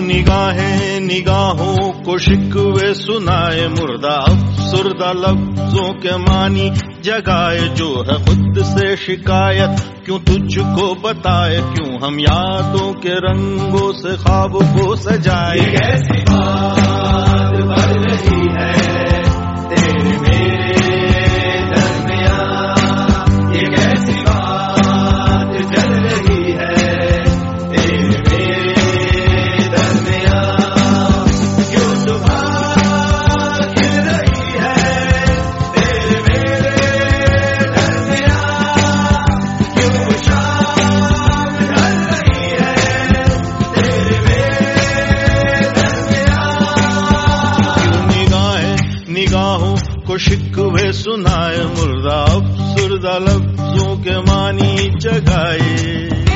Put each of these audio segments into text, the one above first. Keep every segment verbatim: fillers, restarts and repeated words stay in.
निगाहें निगाहों को शिकवे सुनाए, मुर्दा अफसुर्दा लफ्जों के मानी जगाए। जो है खुद से शिकायत क्यों तुझको बताए, क्यों हम यादों के रंगों से ख्वाब को सजाए। कैसी बात बढ़ रही है तेरे मेरे दरमियां, ये कैसी बात चल रही है तेरे मेरे दरमियां। क्यों सुबह खिल रही है तेरे मेरे दरमियां, क्यों शाम ढल रही है तेरे मेरे दरमियां। क्यों निगाहें निगाहों को शिकवे सुनाए, मुर्दा अफसुर्दा लफ्जों के मानी जगाए।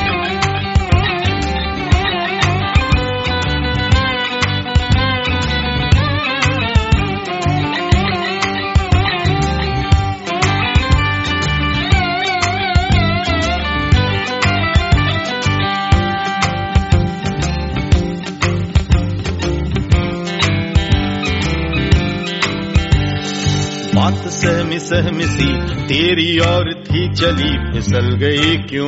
बात सहमी सहमी सी तेरी और थी चली, फिसल गई क्यों।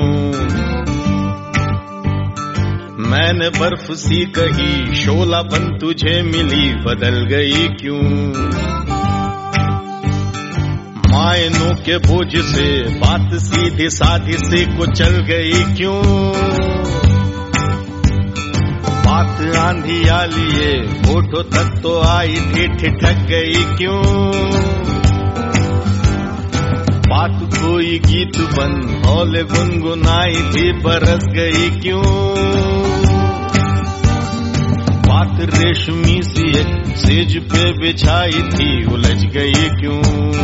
मैंने बर्फ सी कही शोलापन तुझे मिली, बदल गई क्यों। मायनों के बोझ से बात सीधी साधी से को चल गई क्यों। बात आंधी आ लिए होठों तक तो आई थी, ठिठक गई क्यों। बात कोई गीत बन हौले गुनगुनाई थी, बरस गई क्यों। बात रेशमी सी एक सेज पे बिछाई थी, उलझ गई क्यों।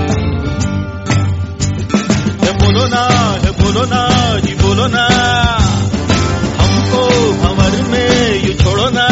है बोलो ना, है बोलो ना जी बोलो ना, हमको भंवर में यू छोड़ो ना।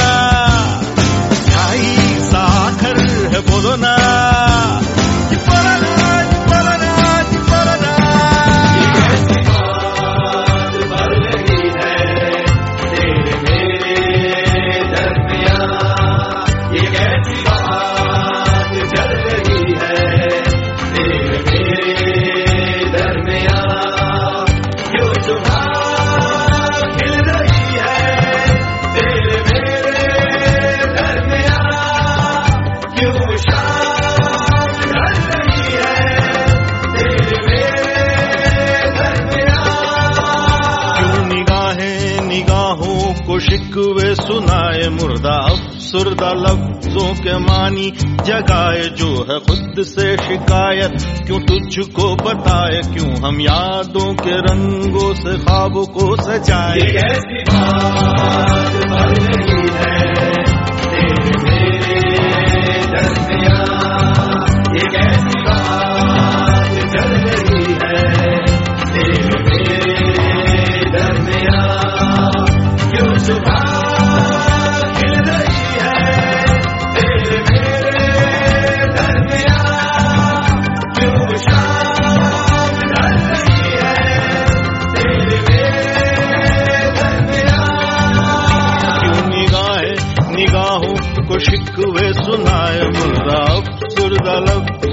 ढाई साखर है बोलो ना, जी बोलो ना, जी बोलो ना, जी बोलो ना। ये कैसी बात बढ़ रही है तेरे मेरे दरमियां, ये कैसी बात चल रही है तेरे मेरे दरमियां। क्यों सुबह खिल रही है तेरे मेरे दरमियां, क्यों शाम ढल रही है तेरे मेरे दरमियां। क्यों निगाहें निगाहों को शिकवे सुनाए, मुर्दा अफसुर्दा लफ्जों के मानी जगाए। जो है खुद से शिकायत क्यों तुझको बताए, क्यों हम यादों के रंगों से ख्वाब को सजाए। ये कैसी बात बढ़ रही है तेरे मेरे दरमियां, ये कैसी बात चल रही है तेरे मेरे दरमियां। क्यों सुबह खिल रही है तेरे मेरे दरमियां, क्यों शाम ढल रही है तेरे मेरे दरमियां। क्यों निगाहें निगाहों को शिकवे सुनाए, मुर्दा अफसुर्दा लफ्जों